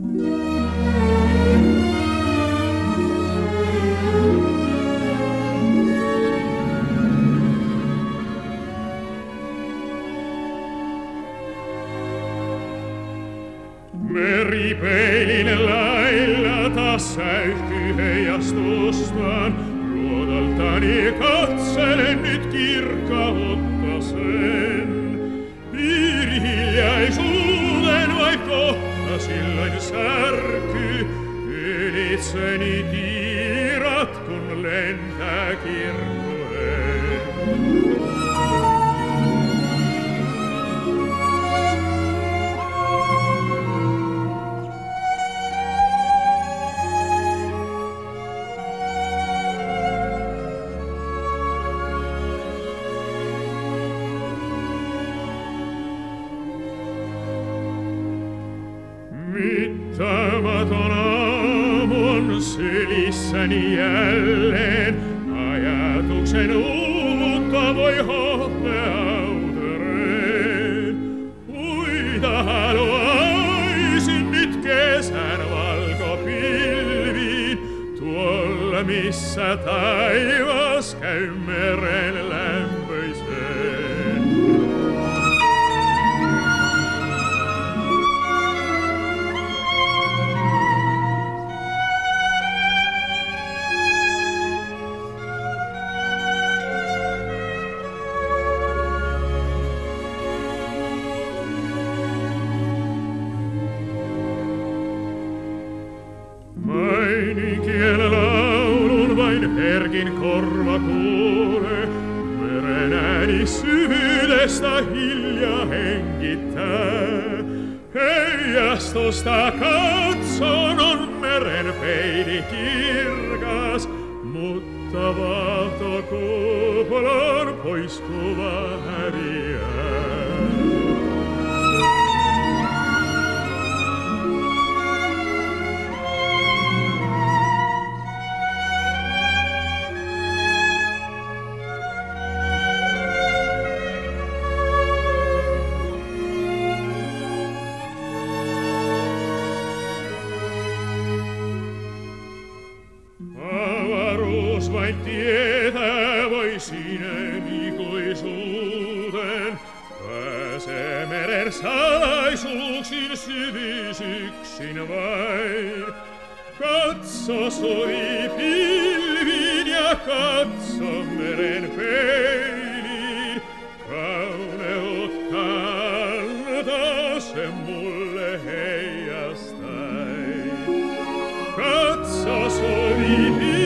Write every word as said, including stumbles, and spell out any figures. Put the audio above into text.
Meripeilin lailla taas säihkyy heijastustaan. Luodoltani katselen nyt kirkkautta sen. Piiri hiljaisuuden vai kohta silloin särkyy. Ylitseni tiirat kun lentää kirkkoen. Mittaamaton aamu on sylissäni jälleen. Ajatuksen uutta voi hopeautereen. Uita haluaisin nyt kesän valkopilviin. Tuolla missä taivas käy meren lämpöiseen. Mainikielen laulun vain herkin korva kuulee. Meren ääni syvyydestä hiljaa hengittää. Heijastusta katson on meren peili kirkas. Mutta vaahtokuplon poiskuva häviää. Vain tietää voi sinne ikuisuuteen. Pääsee meren salaisuuksiin syvyisyksin vain. Katso suvi pilviin ja katso meren peiliin. Kauneutta antaa se mulle heijastain. Katso suvi pilviin.